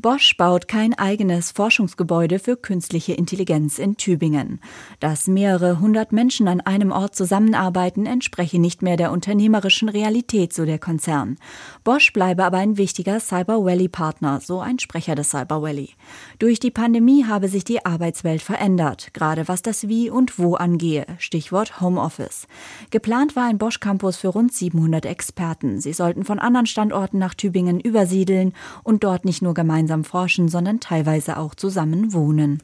Bosch baut kein eigenes Forschungsgebäude für künstliche Intelligenz in Tübingen. Dass mehrere hundert Menschen an einem Ort zusammenarbeiten, entspreche nicht mehr der unternehmerischen Realität, so der Konzern. Bosch bleibe aber ein wichtiger Cyber Valley-Partner, so ein Sprecher des Cyber Valley. Durch die Pandemie habe sich die Arbeitswelt verändert, gerade was das Wie und Wo angehe, Stichwort Homeoffice. Geplant war ein Bosch-Campus für rund 700 Experten. Sie sollten von anderen Standorten nach Tübingen übersiedeln und dort nicht nur gemeinsam forschen, sondern teilweise auch zusammen wohnen.